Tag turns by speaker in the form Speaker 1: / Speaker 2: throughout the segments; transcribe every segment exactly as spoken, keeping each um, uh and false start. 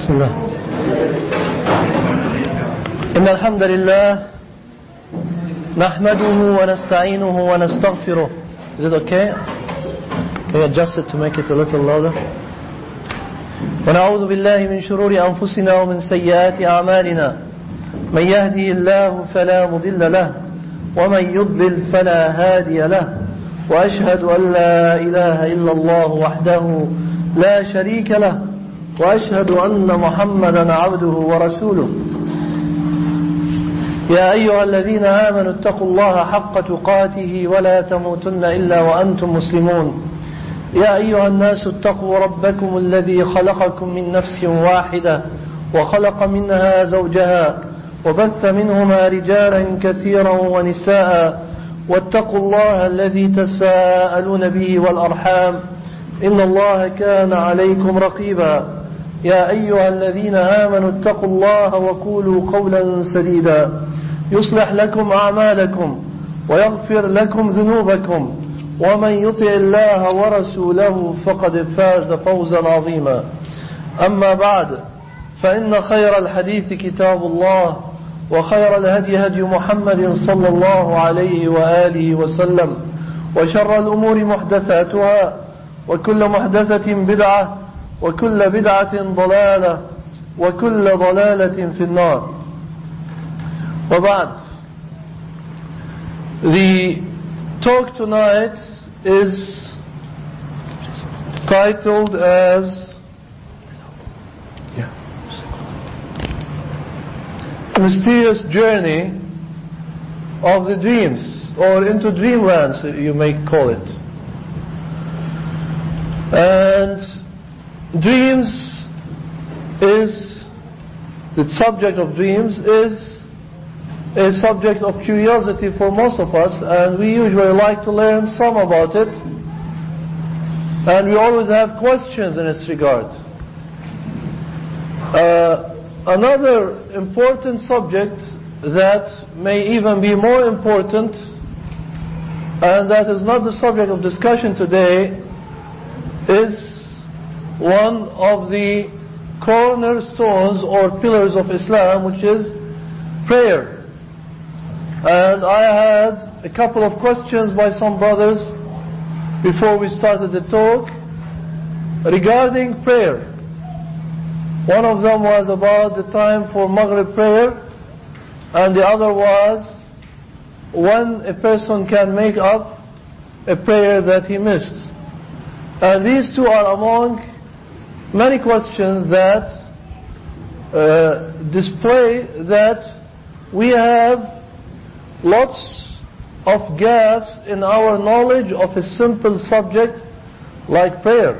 Speaker 1: بسم الله. إن الحمد لله نحمده ونستعينه ونستغفره. Is it okay? Can you adjust it to make it a little louder? ونعوذ بالله من شرور أنفسنا ومن سيئات أعمالنا. من يهده الله فلا مضل له ومن يضلل فلا هادي له. وأشهد أن لا إله إلا الله وحده لا شريك له وأشهد أن محمدا عبده ورسوله. يا أيها الذين آمنوا اتقوا الله حق تقاته ولا تموتن إلا وأنتم مسلمون. يا أيها الناس اتقوا ربكم الذي خلقكم من نفس واحدة وخلق منها زوجها وبث منهما رجالا كثيرا ونساء واتقوا الله الذي تساءلون به والأرحام إن الله كان عليكم رقيبا. يا أيها الذين آمنوا اتقوا الله وقولوا قولا سديدا يصلح لكم أعمالكم ويغفر لكم ذنوبكم ومن يطع الله ورسوله فقد فاز فوزا عظيما. أما بعد فإن خير الحديث كتاب الله وخير الهدي هدي محمد صلى الله عليه وآله وسلم وشر الأمور محدثاتها وكل محدثة بدعة وكل بدعة ضلالة وكل ضلالة في النار. وبعد, the talk tonight is titled as Mysterious Journey of the Dreams, or into Dreamlands you may call it. And dreams is, the subject of dreams is a subject of curiosity for most of us, and we usually like to learn some about it, and we always have questions in this regard. Uh, another important subject that may even be more important, and that is not the subject of discussion today, is one of the cornerstones or pillars of Islam, which is prayer. And I had a couple of questions by some brothers before we started the talk regarding prayer. One of them was about the time for Maghrib prayer, and the other was when a person can make up a prayer that he missed. And these two are among many questions that uh, display that we have lots of gaps in our knowledge of a simple subject like prayer.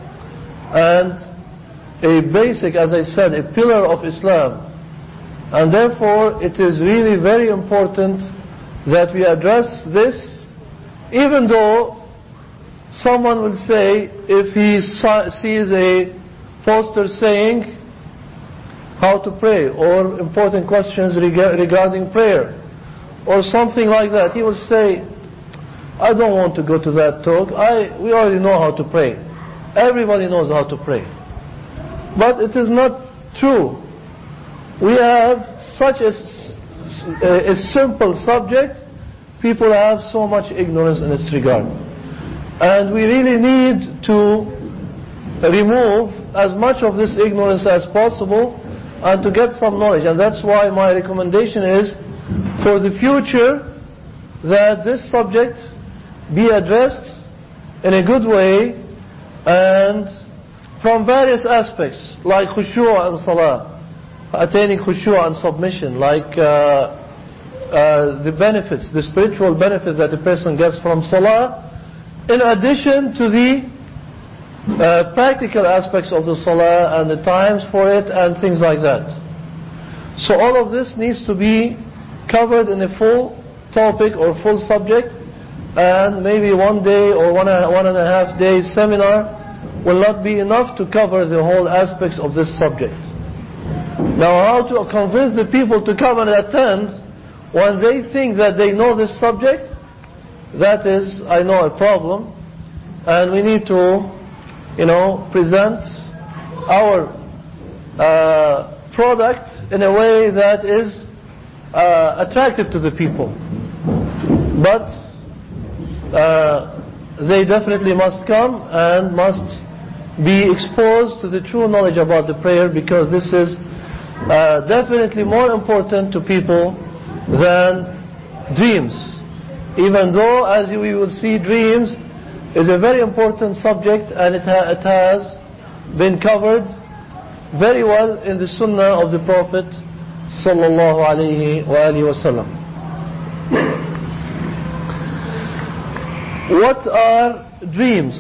Speaker 1: And a basic, as I said, a pillar of Islam. And therefore it is really very important that we address this, even though someone will say, if he sees a poster saying how to pray or important questions regarding prayer or something like that, he will say, I don't want to go to that talk. I, we already know how to pray. Everybody knows how to pray. But it is not true. We have such a, a, a simple subject, people have so much ignorance in this regard. And we really need to remove as much of this ignorance as possible and to get some knowledge. And that's why my recommendation is for the future that this subject be addressed in a good way and from various aspects, like khushu' and salah, attaining khushu' and submission, like uh, uh, the benefits, the spiritual benefit that a person gets from salah, in addition to the uh, practical aspects of the salah and the times for it and things like that. So all of this needs to be covered in a full topic or full subject, and maybe one day or one, one and a half day seminar will not be enough to cover the whole aspects of this subject. Now, how to convince the people to come and attend when they think that they know this subject, that is, I know, a problem, and we need to, you know, present our uh, product in a way that is uh, attractive to the people. But uh, they definitely must come and must be exposed to the true knowledge about the prayer, because this is uh, definitely more important to people than dreams. Even though, as we will see, dreams is a very important subject, and it, ha it has been covered very well in the Sunnah of the Prophet sallallahu alaihi wasallam. What are dreams?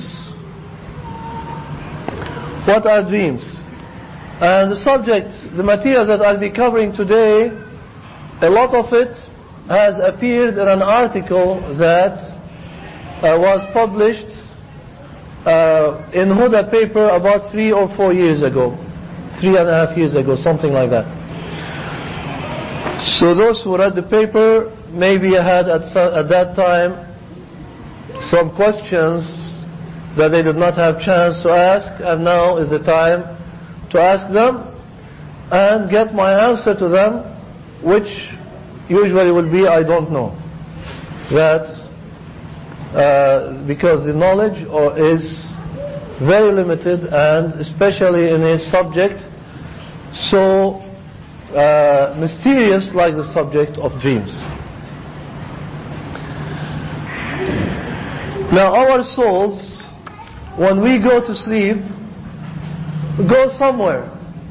Speaker 1: What are dreams? And the subject, the material that I'll be covering today, a lot of it has appeared in an article that uh, was published uh, in Huda paper about three or four years ago. Three and a half years ago, something like that. So those who read the paper maybe had at, at that time some questions that they did not have chance to ask, and now is the time to ask them and get my answer to them, which usually will be I don't know. That uh, because the knowledge or is very limited, and especially in a subject so uh, mysterious like the subject of dreams. Now our souls, when we go to sleep, go somewhere.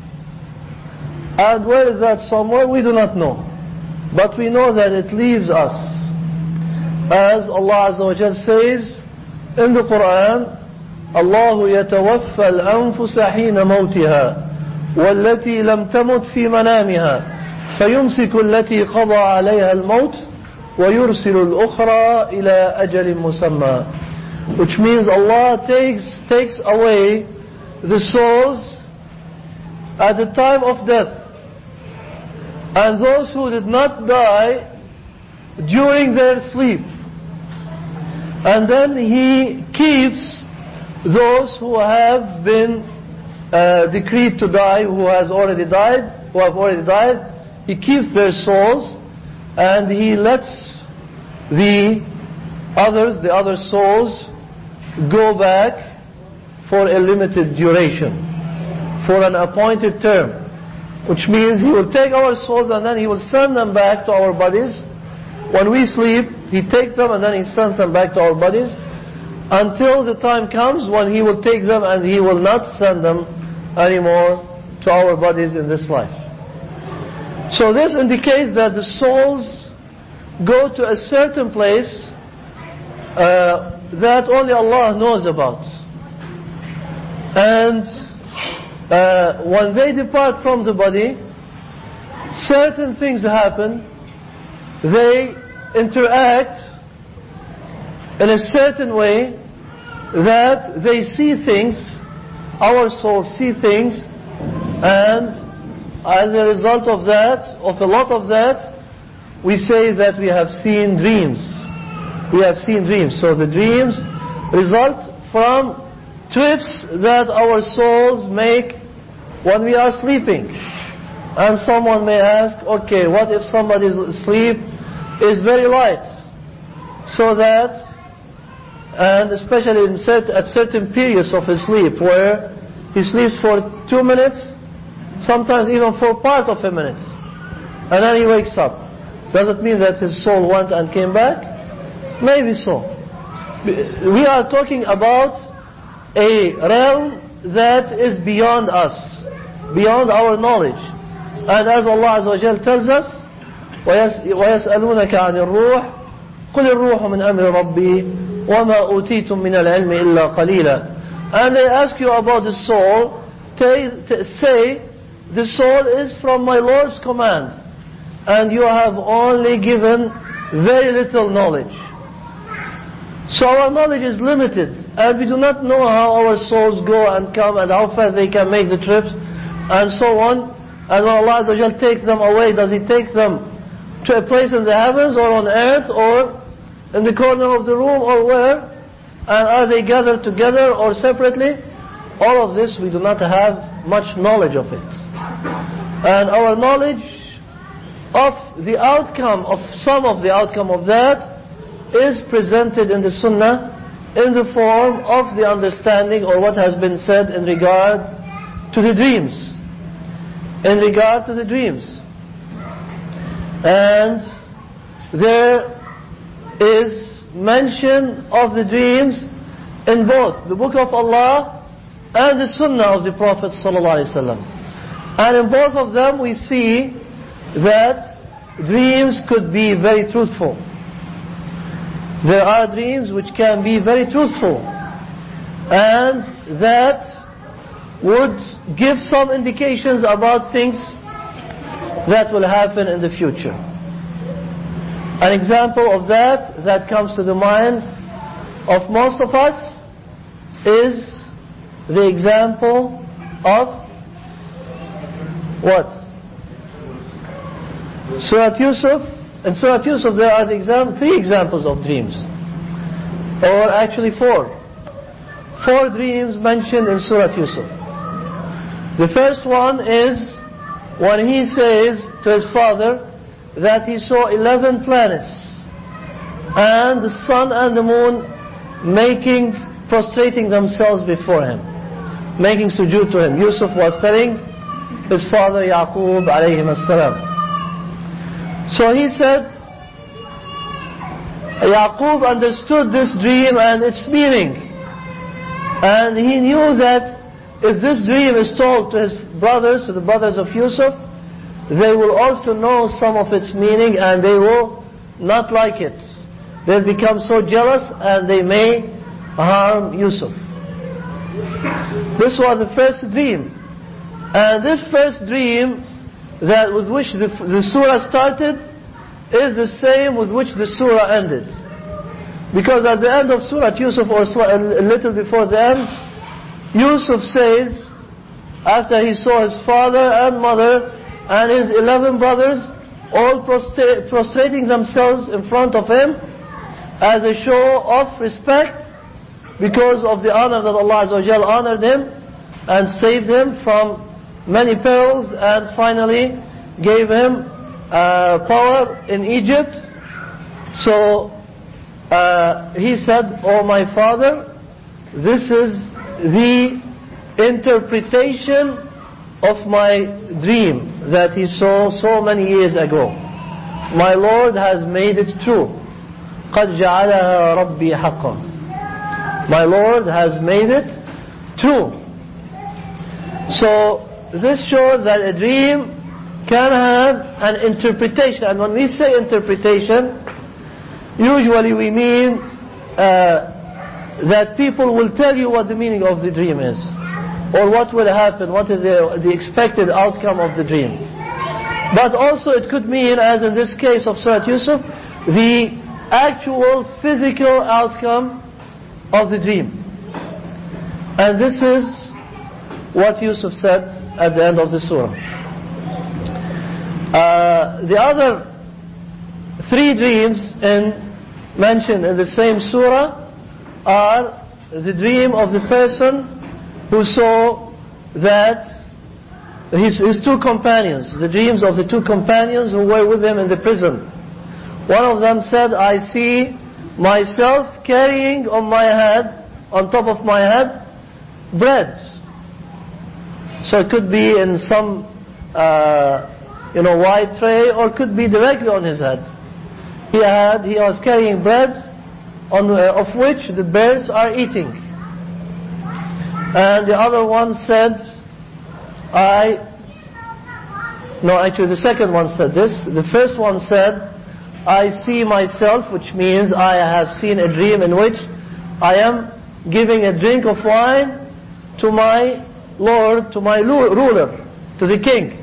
Speaker 1: And where is that somewhere? We do not know. But we know that it leaves us. As Allah Azza wa Jal says in the Quran, الله يتوفى الأنفس حين موتها والتي لم تمت في منامها فيمسك التي قضى عليها الموت ويرسل الأخرى إلى أجل مسمى. Which means Allah takes, takes away the souls at the time of death. And those who did not die during their sleep. And then He keeps those who have been uh, decreed to die, who has already died, who have already died. He keeps their souls, and He lets the others, the other souls, go back for a limited duration, for an appointed term. Which means He will take our souls and then He will send them back to our bodies. When we sleep, He takes them and then He sends them back to our bodies, until the time comes when He will take them and He will not send them anymore to our bodies in this life. So this indicates that the souls go to a certain place uh, that only Allah knows about. And uh, when they depart from the body, certain things happen. They interact in a certain way that they see things, our souls see things, and as a result of that, of a lot of that, we say that we have seen dreams. We have seen dreams. So the dreams result from trips that our souls make when we are sleeping. And someone may ask, okay, what if somebody's sleep is very light? So that, and especially in cert, at certain periods of his sleep, where he sleeps for two minutes, sometimes even for part of a minute, and then he wakes up. Does it mean that his soul went and came back? Maybe so. We are talking about a realm that is beyond us, beyond our knowledge. And as Allah Azza wa Jal tells us, وَيَسْأَلُونَكَ عَنِ الرُّوحِ قُلِ الرُّوحُ مِنْ أَمْرِ رَبِّي وَمَا أُوتِيتُم مِنَ الْعِلْمِ إِلَّا قَلِيلًا. And they ask you about the soul, say, the soul is from my Lord's command, and you have only given very little knowledge. So our knowledge is limited, and we do not know how our souls go and come, and how fast they can make the trips, and so on. And when Allah Azza wa Jal takes them away, does He take them to a place in the heavens, or on earth, or in the corner of the room, or where? And are they gathered together or separately? All of this we do not have much knowledge of it. And our knowledge of the outcome, of some of the outcome of that, is presented in the Sunnah in the form of the understanding or what has been said in regard to the dreams. In regard to the dreams. And there is mention of the dreams in both the Book of Allah and the Sunnah of the Prophet ﷺ. And in both of them we see that dreams could be very truthful. There are dreams which can be very truthful and that would give some indications about things that will happen in the future. An example of that that comes to the mind of most of us is the example of what? Surah Yusuf. In Surah Yusuf there are the exam three examples of dreams, or actually four. Four dreams mentioned in Surah Yusuf. The first one is when he says to his father that he saw eleven planets and the sun and the moon making, prostrating themselves before him, making sujood to him. Yusuf was telling his father Yaqub alayhi as-salam. So he said, Yaqub understood this dream and its meaning, and he knew that if this dream is told to his brothers, to the brothers of Yusuf, they will also know some of its meaning and they will not like it. They'll become so jealous and they may harm Yusuf. This was the first dream. And this first dream that with which the, the surah started is the same with which the surah ended. Because at the end of Surah Yusuf, or a little before the end, Yusuf says, after he saw his father and mother and his eleven brothers all prostra- prostrating themselves in front of him as a show of respect because of the honor that Allah Azza wa Jal honored him and saved him from many perils and finally gave him uh, power in Egypt. So uh, he said, "Oh my father, this is the interpretation of my dream that he saw so many years ago. My Lord has made it true. قَدْ جَعَلَهَا رَبِّي حَقًّا." My Lord has made it true. So this shows that a dream can have an interpretation. And when we say interpretation, usually we mean uh, that people will tell you what the meaning of the dream is, or what will happen, what is the, the expected outcome of the dream. But also it could mean, as in this case of Surah Yusuf, the actual physical outcome of the dream. And this is what Yusuf said at the end of the surah. Uh, the other three dreams in, mentioned in the same surah are the dream of the person who saw that his, his two companions, the dreams of the two companions who were with him in the prison. One of them said, "I see myself carrying on my head, on top of my head, bread." So it could be in some uh, you know, white tray, or could be directly on his head. He had, he was carrying bread on uh, of which the birds are eating. And the other one said, I, no actually the second one said this. The first one said, "I see myself," which means I have seen a dream in which I am giving a drink of wine to my Lord, to my ruler, to the king.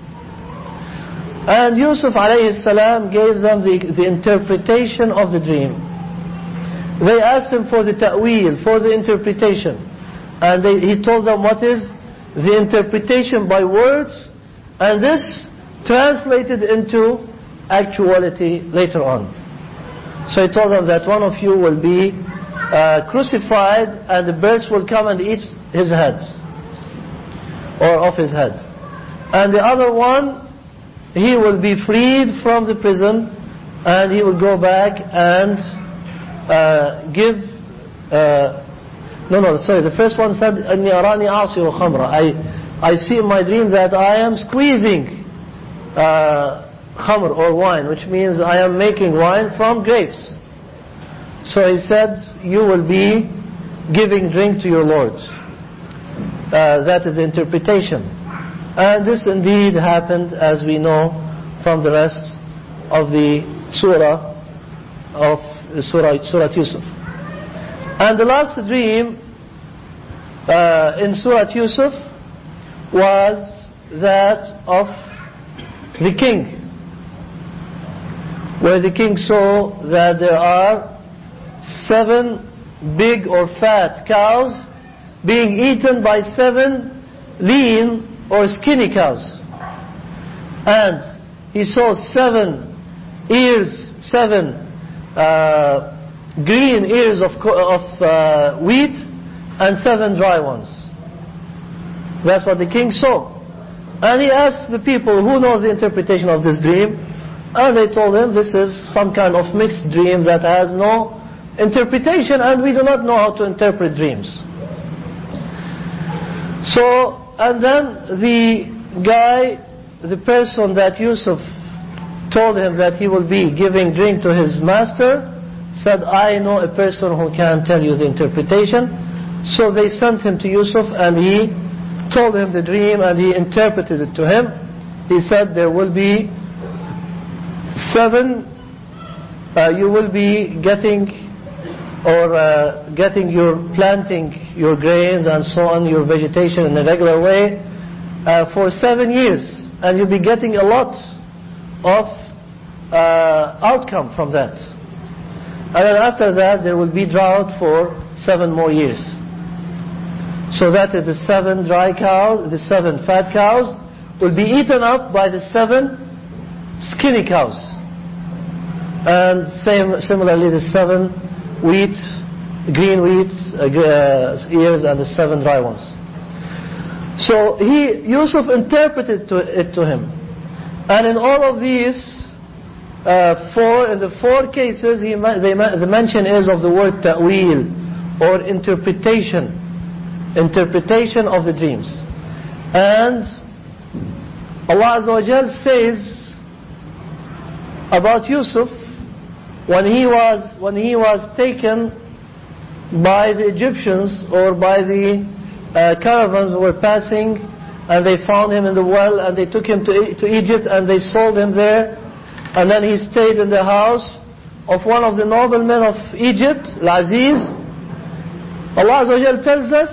Speaker 1: And Yusuf alayhi salam gave them the, the interpretation of the dream. They asked him for the ta'wil, for the interpretation. And they, he told them what is the interpretation by words, and this translated into actuality later on. So he told them that one of you will be uh, crucified and the birds will come and eat his head, or off his head. And the other one, he will be freed from the prison, and he will go back and uh, give uh, no no sorry the first one said أني أراني أعصر خمرا, I, I see in my dream that I am squeezing uh, khamr or wine, which means I am making wine from grapes. So he said, you will be giving drink to your Lord. Uh, that is the interpretation. And this indeed happened, as we know from the rest of the surah of Surah, Surah Yusuf. And the last dream uh, in Surah Yusuf was that of the king, where the king saw that there are seven big or fat cows being eaten by seven lean or skinny cows. And he saw seven ears, seven uh, green ears of, of uh, wheat and seven dry ones. That's what the king saw. And he asked the people who know the interpretation of this dream, and they told him this is some kind of mixed dream that has no interpretation, and we do not know how to interpret dreams. So, and then the guy, the person that Yusuf told him that he will be giving drink to his master, said, I know a person who can tell you the interpretation. So they sent him to Yusuf, and he told him the dream, and he interpreted it to him. He said, there will be seven, uh, you will be getting or uh, getting your planting your grains and so on, your vegetation in a regular way uh, for seven years, and you'll be getting a lot of uh, outcome from that. And then after that there will be drought for seven more years. So that is the seven dry cows, the seven fat cows will be eaten up by the seven skinny cows, and same similarly the seven wheat, green wheat uh, ears and the seven dry ones. So he, Yusuf interpreted to, it to him, and in all of these uh, four, in the four cases, he, they, the mention is of the word ta'wil, or interpretation, interpretation of the dreams. And Allah Azza wa Jal says about Yusuf, when he was when he was taken by the Egyptians, or by the uh, caravans who were passing, and they found him in the well, and they took him to, to Egypt, and they sold him there, and then he stayed in the house of one of the noblemen of Egypt, Al-Aziz. Allah Azza wa Jal tells us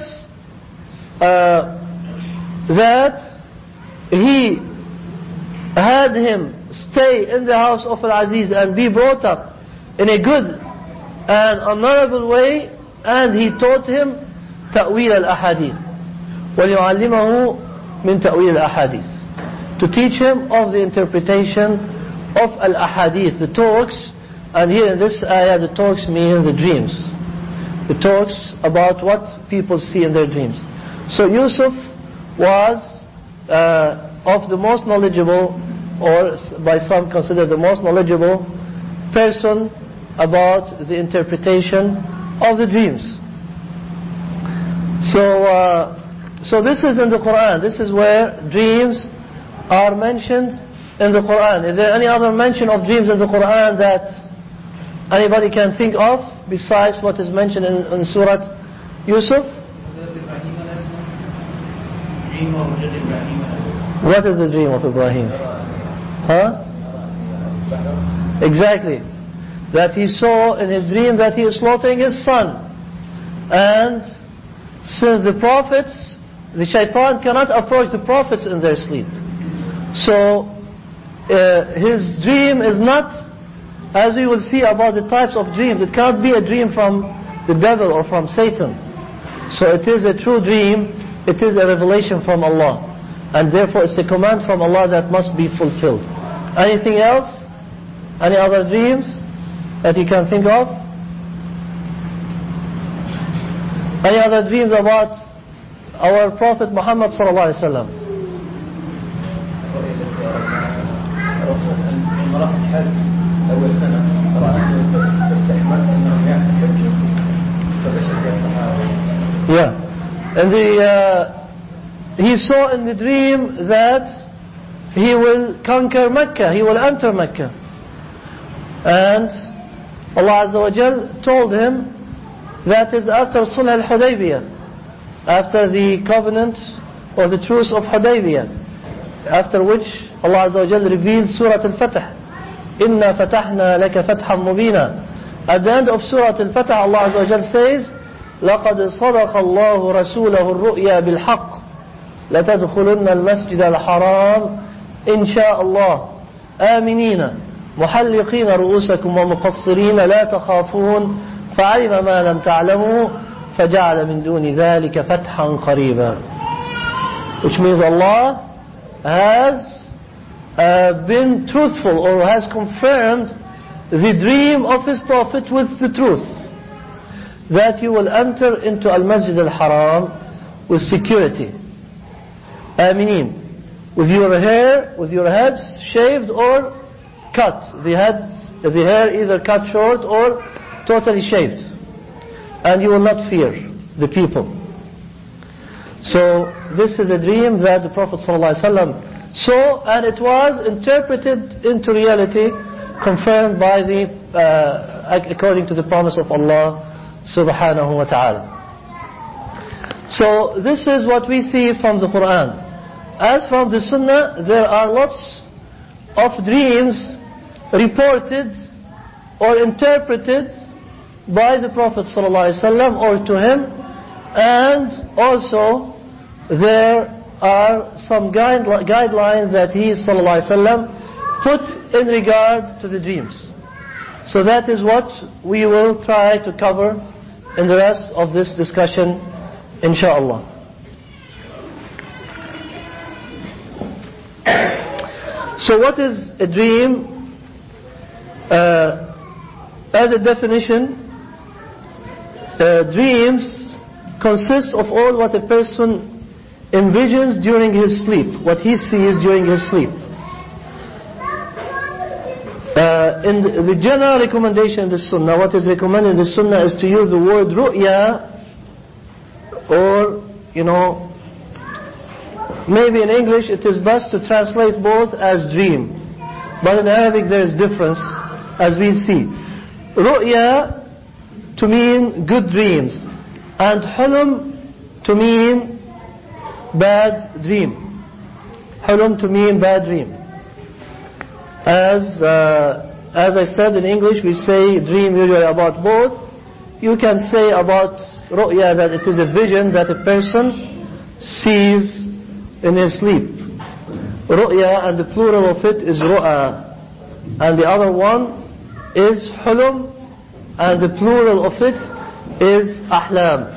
Speaker 1: uh, that he had him stay in the house of Al-Aziz and be brought up in a good and honorable way, and he taught him ta'wil al-ahadith, وَلِيُعَلِّمَهُ مِنْ تَأْوِيلِ الْأَحَادِيثِ, to teach him of the interpretation of al-ahadith, the talks. And here in this ayah, the talks mean the dreams, the talks about what people see in their dreams. So Yusuf was uh, of the most knowledgeable, or by some considered the most knowledgeable person about the interpretation of the dreams. So, uh, so this is in the Quran. This is where dreams are mentioned in the Quran. Is there any other mention of dreams in the Quran that anybody can think of besides what is mentioned in, in Surah Yusuf? What is the dream of Ibrahim? Huh? Exactly. That he saw in his dream that he is slaughtering his son. And since the prophets, the shaitan cannot approach the prophets in their sleep. So uh, his dream is not, as we will see about the types of dreams, it cannot be a dream from the devil or from Satan. So it is a true dream, it is a revelation from Allah. And therefore it's a command from Allah that must be fulfilled. Anything else? Any other dreams that you can think of? Any other dreams about our Prophet Muhammad sallallahu alaihi wasallam?
Speaker 2: أول سنة رأيت تستحمل أنهم يحجوا فبشر يا صحابة.
Speaker 1: Yeah, and the, uh, he saw in the dream that he will conquer Mecca, he will enter Mecca. And Allah Azza wa Jal told him that is after Sulh al-Hudaybiyah, after the covenant or the truce of Hudaybiyah, after which Allah Azza wa Jal revealed Surah Al-Fatih. إِنَّا فَتَحْنَا لَكَ فَتْحًا مُبِينًا. At the end of Surah Al-Fatih, Allah Azza wa Jal says, لَقَدْ صَدَقَ اللَّهُ رَسُولَهُ الرُّؤْيَا بِالْحَقِّ لَتَدْخُلُنَّ الْمَسْجِدَ الْحَرَامِ إِنْ شَاءَ اللَّهُ آمِنِينَ مُحَلِّقِينَ رُؤُوسَكُمْ وَمُقَصِّرِينَ لَا تَخَافُونَ فَعَلِمَ مَا لَمْ تَعْلَمُوا فَجَعَلَ مِنْ دُونِ ذَلِكَ فَتْحًا قَرِيبًا. Which means Allah has uh, been truthful or has confirmed the dream of His Prophet with the truth, that you will enter into Al-Masjid Al-Haram with security, aminin, with your hair, with your heads shaved or cut, the heads, the hair either cut short or totally shaved, and you will not fear the people. So this is a dream that the Prophet ﷺ saw, and it was interpreted into reality, confirmed by the uh, according to the promise of Allah subhanahu wa ta'ala. So this is what we see from the Quran. As from the Sunnah, there are lots of dreams reported or interpreted by the Prophet ﷺ or to him, and also there are some guide, guidelines that he ﷺ put in regard to the dreams. So that is what we will try to cover in the rest of this discussion, inshaAllah. So what is a dream? Uh, as a definition, uh, dreams consist of all what a person envisions during his sleep, what he sees during his sleep. Uh, in the, the general recommendation in the Sunnah, what is recommended in the Sunnah is to use the word ru'ya, or, you know, maybe in English it is best to translate both as dream, but in Arabic there is difference, as we'll see. Ru'ya to mean good dreams, and hulum to mean bad dream. Hulum to mean bad dream. As uh, as I said, in English we say dream usually about both. You can say about ru'ya that it is a vision that a person sees in his sleep. Ru'ya, and the plural of it is ru'a, and the other one is hulum, and the plural of it is ahlam.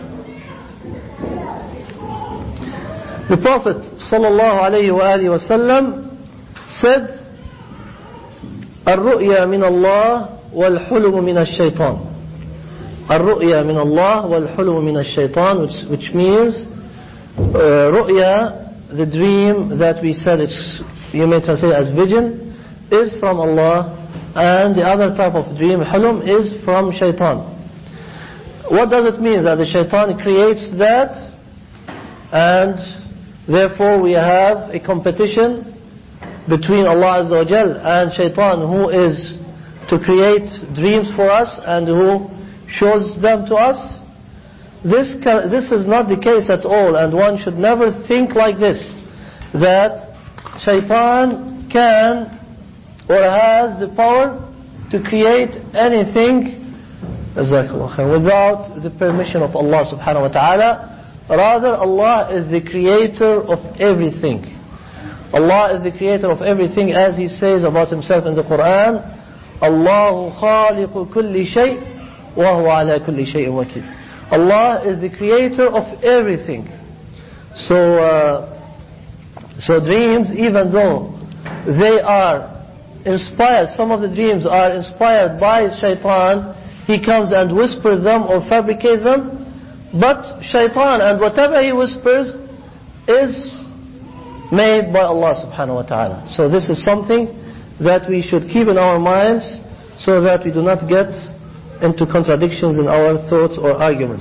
Speaker 1: The Prophet sallallahu alayhi wa alihi wa sallam said, الرؤيا من الله والحلم من الشيطان. الرؤيا من الله والحلم من الشيطان, which, which means uh, ru'ya, the dream that we said, it's, you may translate as vision, is from Allah, and the other type of dream, hulum, is from shaitan. What does it mean? That the shaitan creates that, and therefore we have a competition between Allah Azza wa Jal and shaitan, who is to create dreams for us and who shows them to us. This can, this is not the case at all, and one should never think like this, that shaitan can or has the power to create anything without the permission of Allah subhanahu wa ta'ala. Rather, Allah is the creator of everything. Allah is the creator of everything, as He says about Himself in the Quran, Allahu khaliqu kulli shay wa huwa ala kulli shay'in wakil. Allah is the creator of everything. So, uh, so dreams, even though they are inspired, some of the dreams are inspired by shaitan, he comes and whispers them or fabricates them, but shaitan and whatever he whispers is made by Allah subhanahu wa ta'ala. So this is something that we should keep in our minds so that we do not get into contradictions in our thoughts or arguments.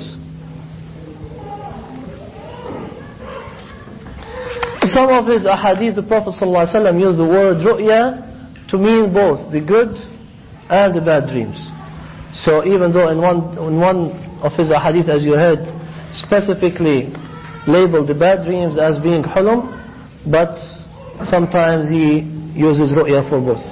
Speaker 1: Some of his ahadith, the Prophet ﷺ used the word ru'ya to mean both the good and the bad dreams. So even though in one, in one of his ahadith, as you heard, specifically labeled the bad dreams as being hulum, but sometimes he uses ru'ya for both.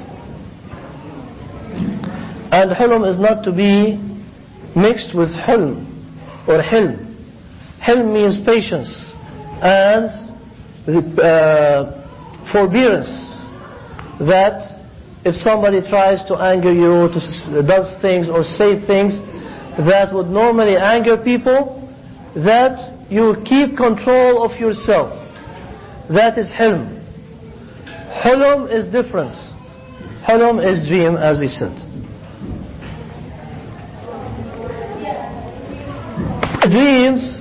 Speaker 1: And hulum is not to be mixed with hilm or hilm. Hilm means patience and the uh, forbearance, that if somebody tries to anger you, to, does things or say things that would normally anger people, that you keep control of yourself. That is hilm. Hulum is different. Hulum is dream, as we said. Dreams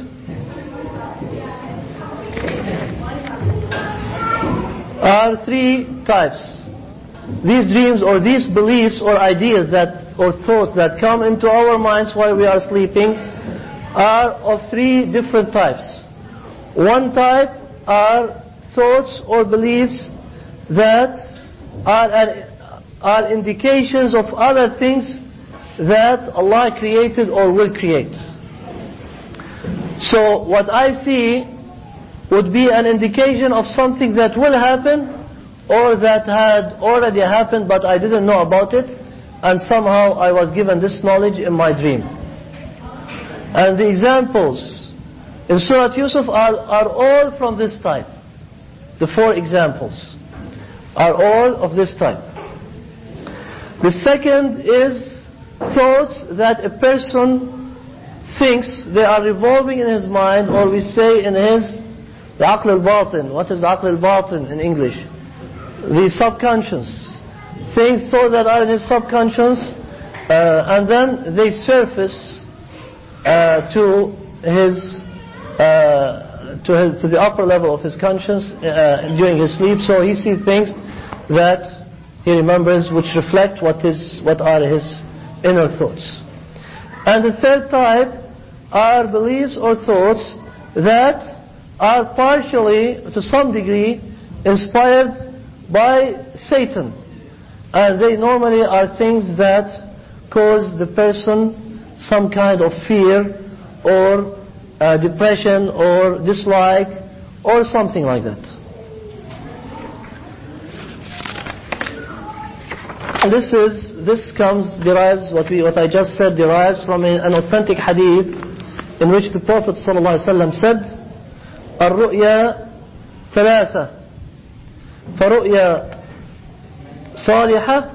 Speaker 1: are three types. These dreams or these beliefs or ideas that or thoughts that come into our minds while we are sleeping are of three different types. One type are thoughts or beliefs that are, are indications of other things that Allah created or will create. So what I see would be an indication of something that will happen or that had already happened but I didn't know about it, and somehow I was given this knowledge in my dream. And the examples in Surah Yusuf are, are all from this type. The four examples are all of this type. The second is thoughts that a person thinks they are revolving in his mind, or we say in his the aql al-batin. What is the aql al-batin in English? The subconscious. Things so that are in his subconscious, uh, and then they surface uh, to his, uh, to his to the upper level of his conscience uh, during his sleep. So he sees things that he remembers, which reflect what is what are his inner thoughts. And the third type are beliefs or thoughts that are partially, to some degree, inspired by Satan. And they normally are things that cause the person some kind of fear or uh, depression or dislike or something like that. And this is, this comes, derives, what we, what I just said derives from a, an authentic hadith in which the Prophet ﷺ said, الرؤيا ثلاثة فرؤيا صالحة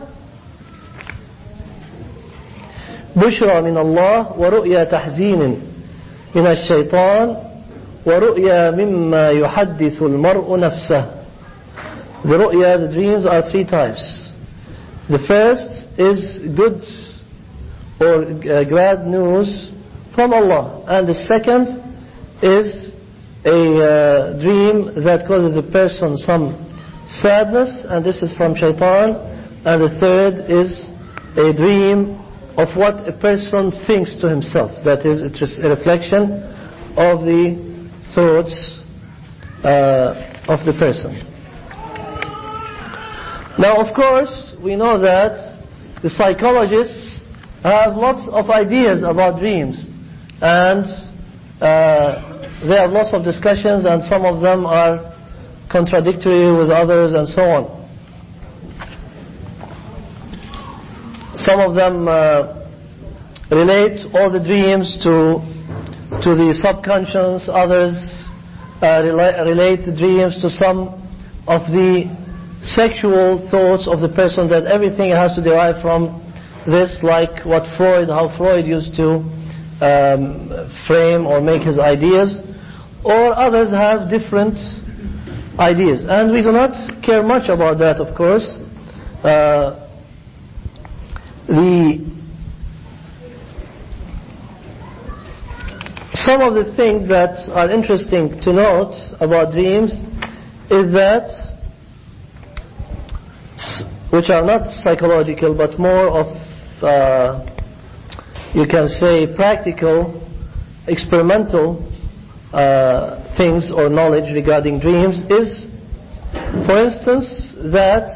Speaker 1: بشرى من الله ورؤيا تحزين من الشيطان ورؤيا مما يحدث المرء نفسه. The ru'ya, the dreams, are three types. The first is good or uh, glad news from Allah, and the second is a uh, dream that causes the person some sadness, and this is from shaitan. And the third is a dream of what a person thinks to himself. That is a reflection of the thoughts uh, of the person. Now, of course, we know that the psychologists have lots of ideas about dreams, and uh, there are lots of discussions, and some of them are contradictory with others and so on. Some of them uh, relate all the dreams to to the subconscious. Others uh, rela- relate the dreams to some of the sexual thoughts of the person, that everything has to derive from this, like what Freud, how Freud used to um, frame or make his ideas. Or others have different ideas, and we do not care much about that, of course. Uh, the some of the things that are interesting to note about dreams is that, which are not psychological but more of, uh, you can say, practical, experimental uh, things or knowledge regarding dreams, is, for instance, that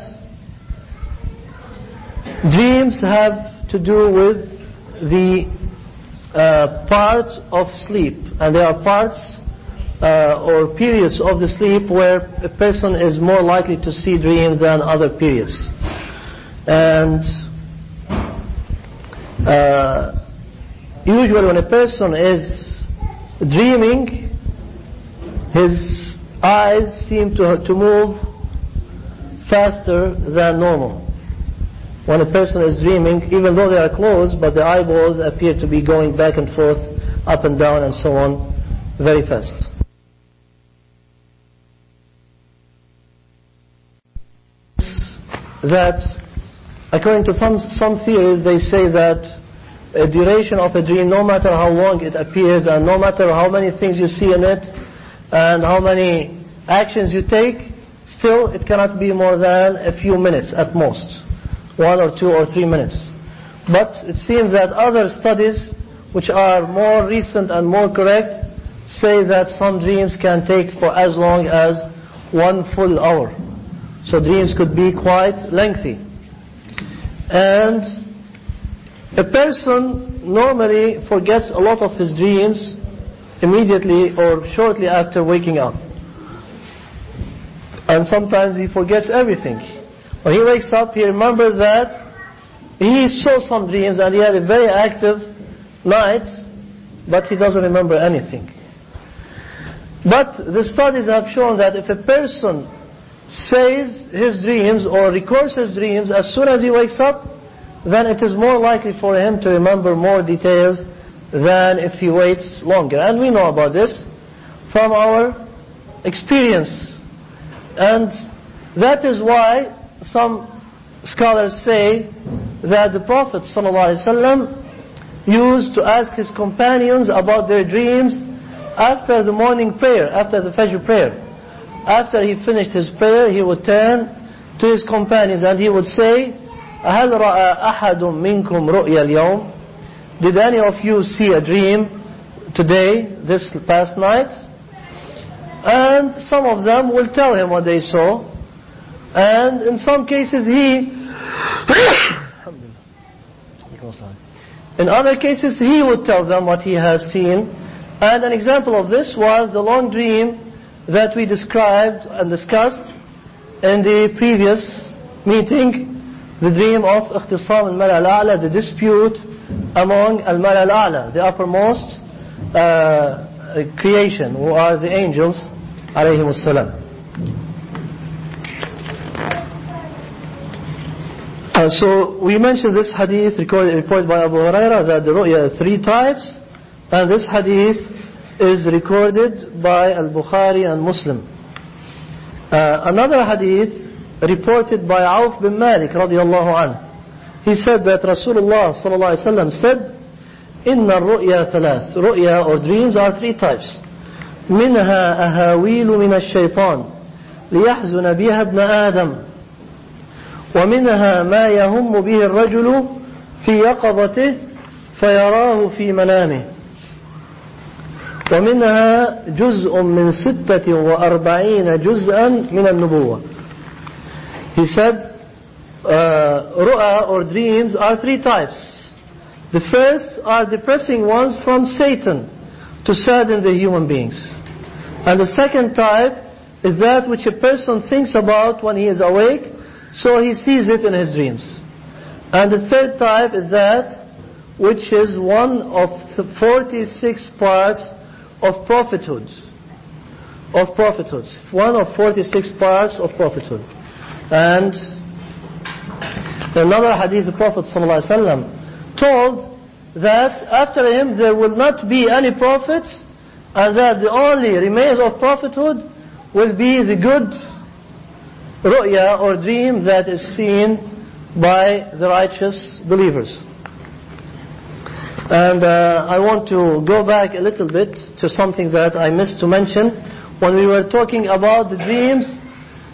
Speaker 1: dreams have to do with the uh, part of sleep, and there are parts uh, or periods of the sleep where a person is more likely to see dreams than other periods. And uh, usually when a person is dreaming, his eyes seem to, to move faster than normal. When a person is dreaming, even though they are closed, but the eyeballs appear to be going back and forth, up and down and so on, very fast. That, according to some, some theories, they say that a duration of a dream, no matter how long it appears and no matter how many things you see in it and how many actions you take, still it cannot be more than a few minutes at most. One or two or three minutes. But it seems that other studies, which are more recent and more correct, say that some dreams can take for as long as one full hour. So dreams could be quite lengthy. And a person normally forgets a lot of his dreams immediately or shortly after waking up. And sometimes he forgets everything. When he wakes up, he remembers that he saw some dreams and he had a very active night, but he doesn't remember anything. But the studies have shown that if a person says his dreams or records his dreams as soon as he wakes up, then it is more likely for him to remember more details than if he waits longer. And we know about this from our experience. And that is why some scholars say that the Prophet ﷺ used to ask his companions about their dreams after the morning prayer, after the Fajr prayer. After he finished his prayer, he would turn to his companions and he would say, هَلْ رَأَى أَحَدٌ مِّنْكُمْ رُؤْيَا الْيَوْمِ? Did any of you see a dream today, this past night? And some of them will tell him what they saw. And in some cases he in other cases he would tell them what he has seen. And an example of this was the long dream that we described and discussed in the previous meeting, the dream of اختصام الملأ الأعلى, the dispute among الملأ الأعلى, the uppermost uh, creation, who are the angels عليهم السلام. Uh, so we mentioned this hadith recorded, reported by Abu Huraira, that the ru'ya are three types, and this hadith is recorded by Al-Bukhari and Muslim. Uh, another hadith reported by Auf bin Malik radiyallahu anhu. He said that Rasulullah sallallahu alaihi wasallam said, Inna ru'ya thalath. Ru'ya or dreams are three types. Minha ahawilu min ash-shaytan liyahzuna biha ibn Adam. ومنها ما يهم به الرجل في يقظته فيراه في منامه ومنها جزء من ستة وأربعين جزءا من النبوة. He said uh, ru'ya or dreams are three types. The first are depressing ones from Satan to sadden the human beings, and the second type is that which a person thinks about when he is awake, so he sees it in his dreams. And the third type is that which is one of the forty-six parts of prophethood. Of prophethood. One of forty-six parts of prophethood. And in another hadith, the Prophet ﷺ told that after him there will not be any prophets, and that the only remains of prophethood will be the good ru'ya or dream that is seen by the righteous believers. And uh, I want to go back a little bit to something that I missed to mention when we were talking about the dreams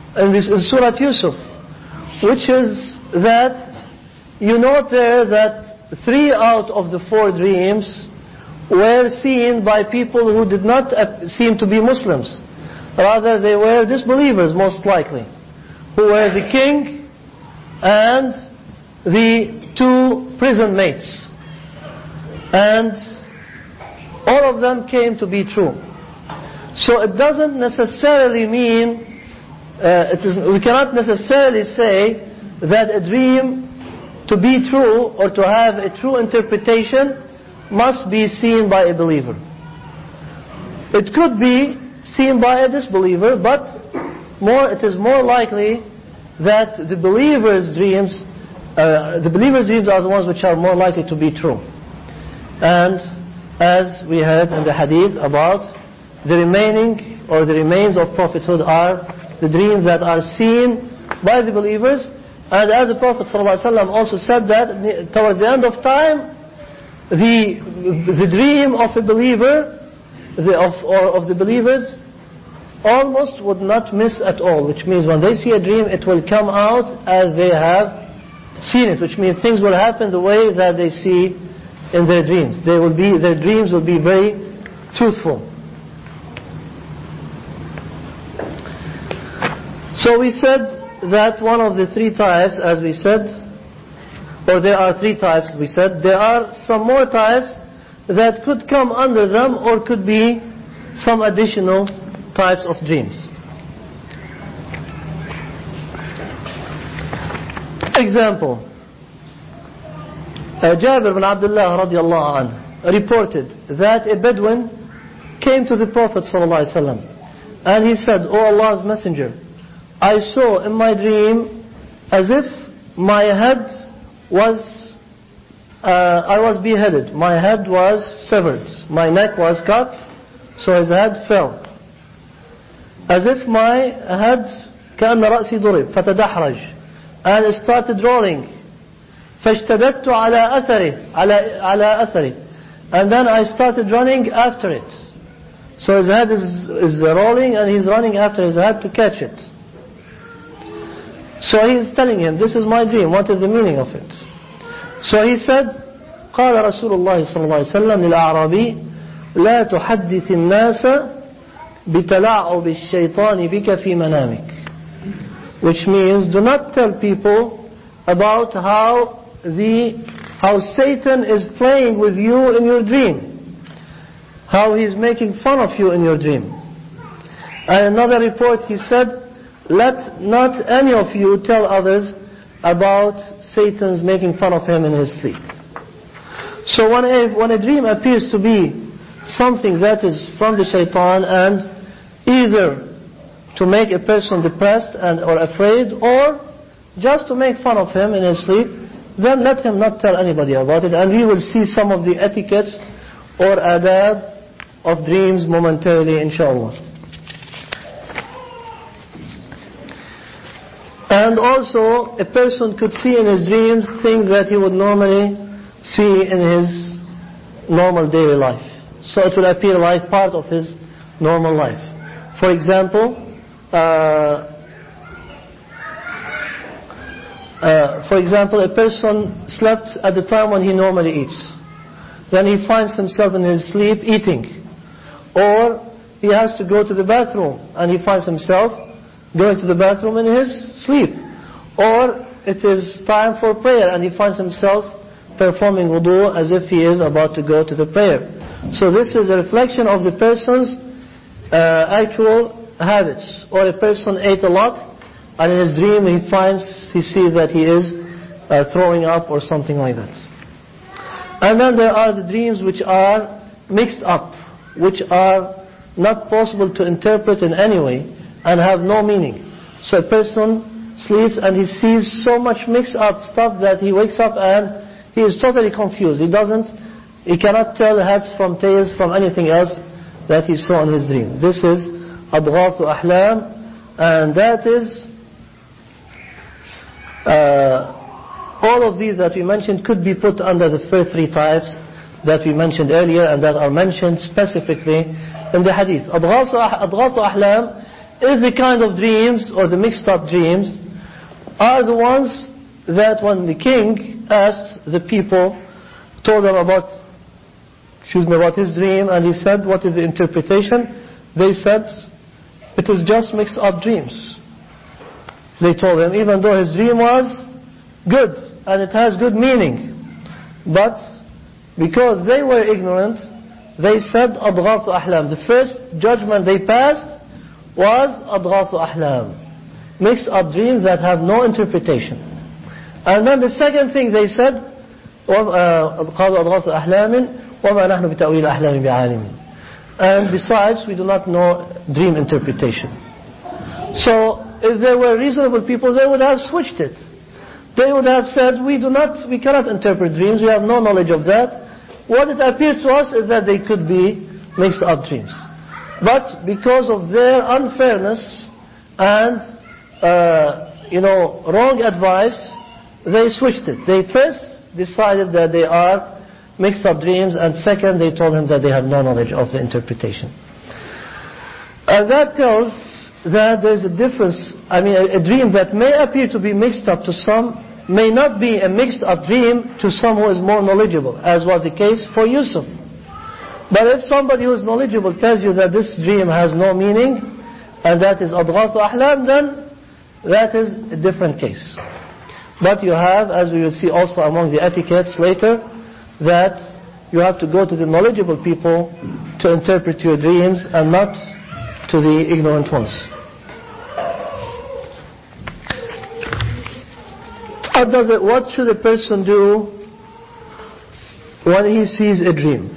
Speaker 1: in this in Surah Yusuf, which is that you note there that three out of the four dreams were seen by people who did not seem to be Muslims. Rather, they were disbelievers, most likely, who were the king and the two prison mates. And all of them came to be true. So it doesn't necessarily mean, uh, it is, we cannot necessarily say that a dream to be true or to have a true interpretation must be seen by a believer. It could be seen by a disbeliever, but more, it is more likely that the believer's dreams, uh, the believer's dreams are the ones which are more likely to be true. And as we heard in the hadith about the remaining or the remains of prophethood are the dreams that are seen by the believers. And as the Prophet ﷺ also said that toward the end of time, the the dream of a believer, the, of, or of the believers, almost would not miss at all. Which means when they see a dream, it will come out as they have seen it. Which means things will happen the way that they see in their dreams. They will be, their dreams will be very truthful. So we said that one of the three types, as we said, or there are three types, we said, there are some more types that could come under them or could be some additional types of dreams. Example, uh, Jabir bin Abdullah radiallahu anhu reported that a Bedouin came to the Prophet sallallahu alaihi wasallam and he said, "O Allah's Messenger, I saw in my dream as if my head was, uh, I was beheaded. My head was severed. My neck was cut, so his head fell. As if my head, كأن رأسي ضرب فتدحرج, and it started rolling. فاشتددت على أثره, على, على أثره. And then I started running after it. So his head is, is rolling and he's running after his head to catch it. So he is telling him, this is my dream, what is the meaning of it? So he said, قال رسول الله صلى الله عليه وسلم للأعرابي لا تحدث الناس بتلاعب الشيطان بك في منامك. Which means, do not tell people about how the how Satan is playing with you in your dream, how he is making fun of you in your dream. And another report he said, let not any of you tell others about Satan's making fun of him in his sleep. So when a, when a dream appears to be something that is from the shaitan and either to make a person depressed and or afraid or just to make fun of him in his sleep, then let him not tell anybody about it, and we will see some of the etiquettes or adab of dreams momentarily, inshallah. And also, a person could see in his dreams things that he would normally see in his normal daily life. So it will appear like part of his normal life. For example, uh, uh, for example, a person slept at the time when he normally eats. Then he finds himself in his sleep eating. Or he has to go to the bathroom and he finds himself going to the bathroom in his sleep. Or it is time for prayer and he finds himself performing wudu as if he is about to go to the prayer. So this is a reflection of the person's uh, actual habits. Or a person ate a lot and in his dream he finds, he sees that he is uh, throwing up or something like that. And then there are the dreams which are mixed up, which are not possible to interpret in any way and have no meaning. So a person sleeps and he sees so much mixed up stuff that he wakes up and he is totally confused. He doesn't, he cannot tell heads from tails from anything else that he saw in his dream. This is adghathu ahlam, and that is uh, all of these that we mentioned could be put under the first three types that we mentioned earlier and that are mentioned specifically in the hadith. Adghathu ahlam is the kind of dreams, or the mixed up dreams, are the ones that when the king asked the people, told them about, excuse me, about his dream, and he said, what is the interpretation? They said, it is just mixed up dreams. They told him, even though his dream was good, and it has good meaning, but because they were ignorant, they said, أضغاث أحلام. The first judgment they passed was أضغاث أحلام, mixed up dreams that have no interpretation. And then the second thing they said, قالوا أضغاث أحلام وما نحن بتأويل أحلام بعالمين. And besides, we do not know dream interpretation. So, if there were reasonable people, they would have switched it. They would have said, we do not, we cannot interpret dreams, we have no knowledge of that. What it appears to us is that they could be mixed up dreams. But because of their unfairness and, uh, you know, wrong advice, they switched it. They first decided that they are mixed up dreams, and second, they told him that they have no knowledge of the interpretation. And that tells that there's a difference. I mean, a, a dream that may appear to be mixed up to some may not be a mixed up dream to some who is more knowledgeable, as was the case for Yusuf. But if somebody who is knowledgeable tells you that this dream has no meaning, and that is adghath ahlam, then that is a different case. But you have, as we will see also among the etiquettes later, that you have to go to the knowledgeable people to interpret your dreams and not to the ignorant ones. What does it, what should a person do when he sees a dream?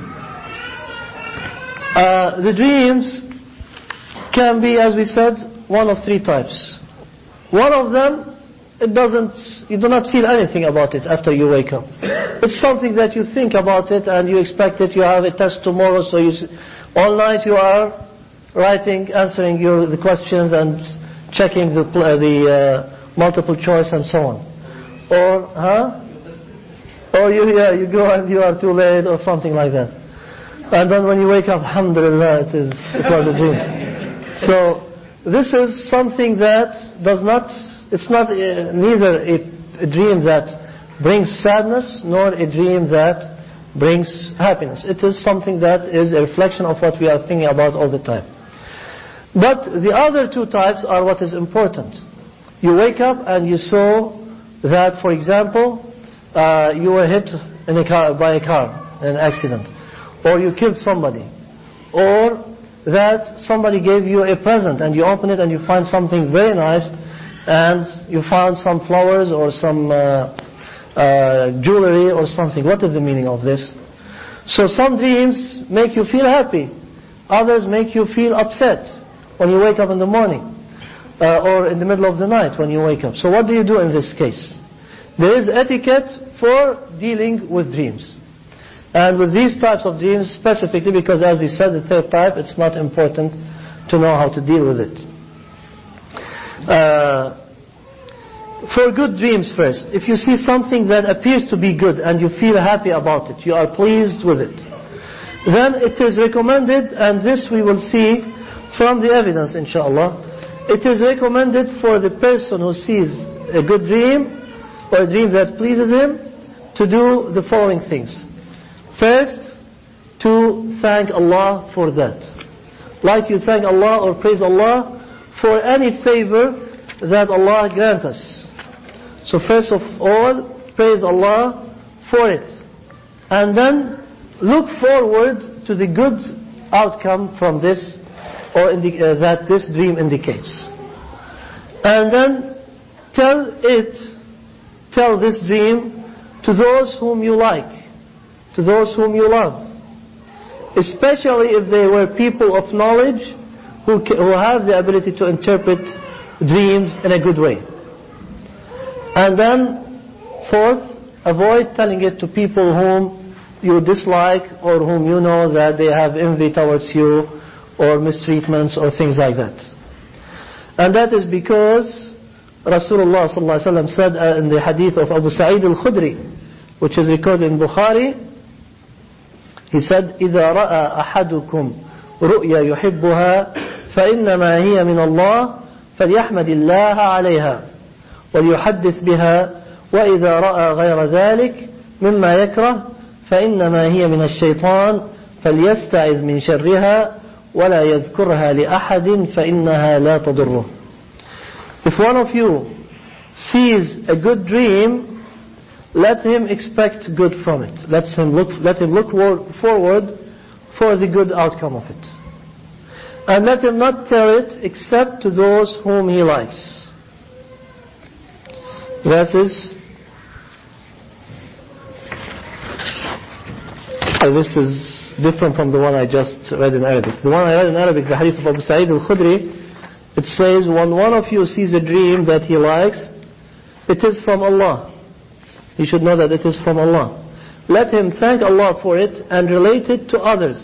Speaker 1: Uh, the dreams can be, as we said, one of three types. One of them, it doesn't, you do not feel anything about it after you wake up. It's something that you think about it and you expect it. You have a test tomorrow, so you, all night you are writing, answering your, the questions and checking the, the uh, multiple choice and so on. Or, huh? Or you, yeah, you go and you are too late or something like that. And then when you wake up, alhamdulillah, it, is, it was a dream. So, this is something that does not, it's not uh, neither a, a dream that brings sadness nor a dream that brings happiness. It is something that is a reflection of what we are thinking about all the time. But the other two types are what is important. You wake up and you saw that, for example, uh, you were hit in a car, by a car in an accident, or you killed somebody, or that somebody gave you a present and you open it and you find something very nice, and you found some flowers or some uh, uh, jewelry or something. What is the meaning of this? So some dreams make you feel happy, others make you feel upset when you wake up in the morning, uh, or in the middle of the night when you wake up. So what do you do in this case? There is etiquette for dealing with dreams. And with these types of dreams specifically, because as we said, the third type, it's not important to know how to deal with it. Uh, for good dreams first, if you see something that appears to be good and you feel happy about it, you are pleased with it, then it is recommended, and this we will see from the evidence inshallah, it is recommended for the person who sees a good dream or a dream that pleases him to do the following things. First, to thank Allah for that. Like you thank Allah or praise Allah for any favor that Allah grants us. So first of all, praise Allah for it. And then look forward to the good outcome from this, or indi- uh, that this dream indicates. And then tell it, tell this dream to those whom you like, to those whom you love. Especially if they were people of knowledge who, who have the ability to interpret dreams in a good way. And then, fourth, avoid telling it to people whom you dislike or whom you know that they have envy towards you or mistreatments or things like that. And that is because Rasulullah sallallahu alaihi wasallam said uh, in the hadith of Abu Sa'id al-Khudri, which is recorded in Bukhari, he said, إِذَا رَأَى أَحَدُكُمْ رُؤْيَا يُحِبُّهَا فإنما هي من الله فليحمد الله عليها وليحدث بها وإذا رأى غير ذلك مما يكره فإنما هي من الشيطان فليستعذ من شرها ولا يذكرها لأحد فإنها لا تضره. If one of you sees a good dream, let him expect good from it. Let him look, let him look forward for the good outcome of it. And let him not tell it except to those whom he likes. That is, uh, this is different from the one I just read in Arabic. The one I read in Arabic, the hadith of Abu Sa'id al-Khudri, it says, when one of you sees a dream that he likes, it is from Allah. He should know that it is from Allah. Let him thank Allah for it and relate it to others.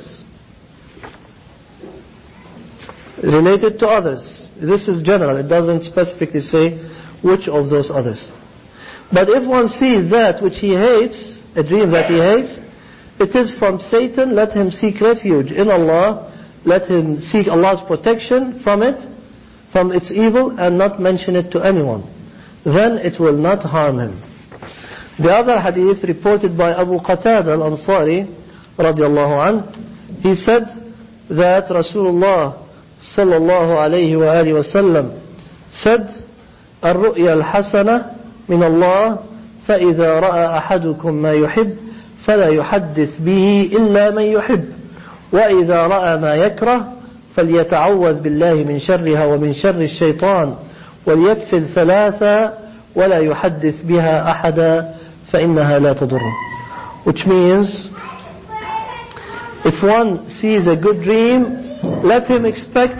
Speaker 1: Relate it to others. This is general. It doesn't specifically say which of those others. But if one sees that which he hates, a dream that he hates, it is from Satan. Let him seek refuge in Allah. Let him seek Allah's protection from it, from its evil, and not mention it to anyone. Then it will not harm him. The other hadith reported by Abu Qatada al-Ansari radiallahu anh, he said that Rasulullah sallallahu alayhi wa alihi wa sallam said, الرؤيا الحسنة من الله فإذا رأى أحدكم ما يحب فلا يحدث به إلا من يحب وإذا رأى ما يكره فليتعوذ بالله من شرها ومن شر الشيطان وليكفل ثلاثة ولا يحدث بها أحدا فإنها لا تضره. Which means, if one sees a good dream, let him expect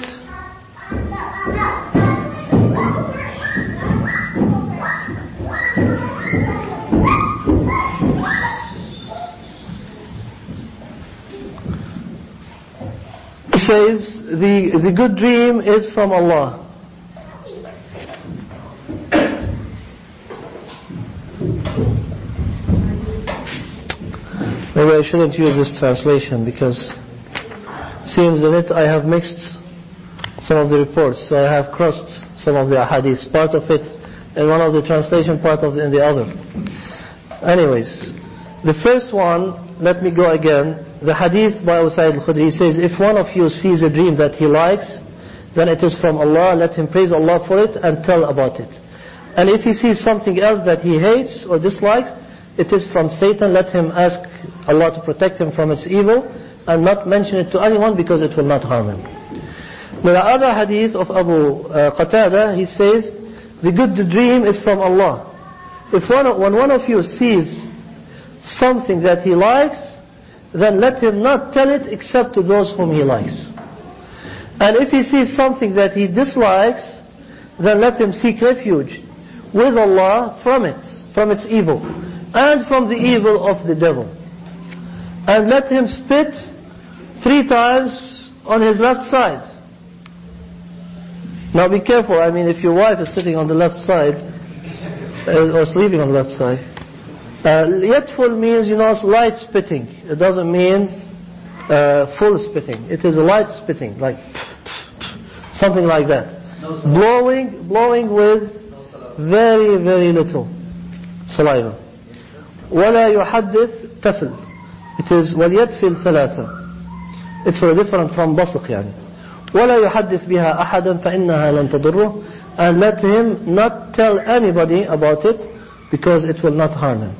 Speaker 1: He says the, the good dream is from Allah. Maybe I shouldn't use this translation because it seems in it I have mixed some of the reports. So I have crossed some of the ahadith, part of it in one of the translation, part of it in the other. Anyways, the first one, let me go again. The hadith by Abu Sa'id al-Khudri says, if one of you sees a dream that he likes, then it is from Allah. Let him praise Allah for it and tell about it. And if he sees something else that he hates or dislikes, it is from Satan. Let him ask Allah to protect him from its evil and not mention it to anyone because it will not harm him. Now, the other hadith of Abu uh, Qatada, he says, the good dream is from Allah. If one, when one of you sees something that he likes, then let him not tell it except to those whom he likes. And if he sees something that he dislikes, then let him seek refuge with Allah from it, from its evil, and from the evil of the devil. And let him spit three times on his left side. Now be careful, I mean, if your wife is sitting on the left side, uh, or sleeping on the left side, uh, yatful means, you know, it's light spitting. It doesn't mean uh, full spitting. It is a light spitting, like something like that. No blowing, blowing with very, very little saliva. وَلَا يُحَدِّثْ تَفْل. It is وَلْيَتْفِلْ ثَلَاثًا. It's very different from بصق يعني. وَلَا يُحَدِّثْ بِهَا أَحَدًا فَإِنَّهَا لَن تَضُرُّهُ. And let him not tell anybody about it because it will not harm him.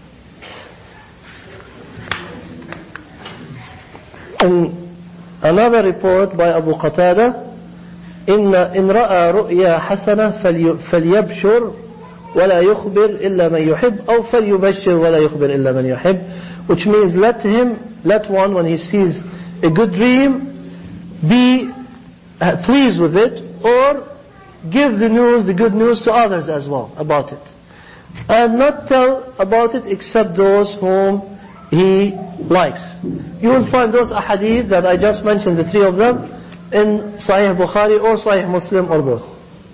Speaker 1: In another report by Abu Qatada, إن إن رأى رؤيا حسنة فليبشر ولا يخبر إلا من يحب أو فليبشر ولا يخبر إلا من يحب, which means let him, let one when he sees a good dream be pleased with it, or give the news, the good news to others as well about it, and not tell about it except those whom he likes. You will find those ahadith that I just mentioned, the three of them, in Sahih Bukhari or Sahih Muslim or both.